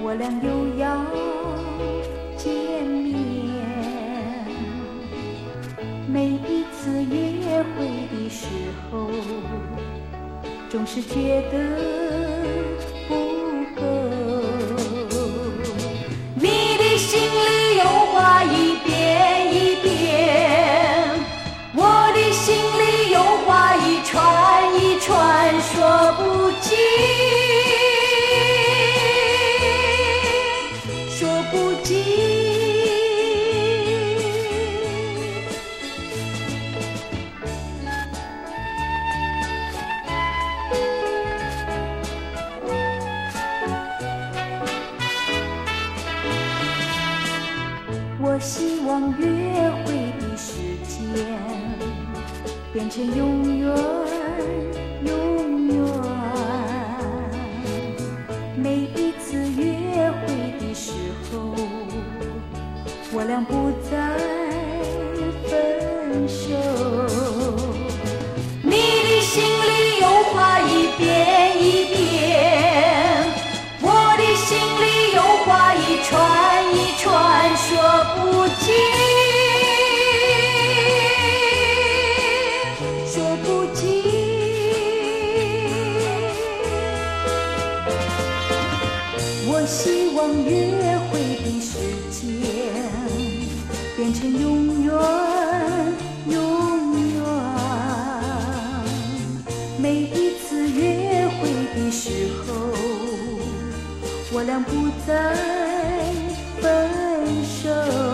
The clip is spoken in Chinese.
我俩又要见面。每一次约会的时候，总是觉得不够。你的心里有话一遍一遍，我的心里有话一串一串说不尽，说不尽。我希望约会的时间变成永远，永远。每一次约会的时候，我俩不再分手。你的心里有话一遍一遍，我的心里有话一串一串说不尽，说不尽。我希望约会的时间变成永远，永远。每一次约会的时候，我俩不再分手。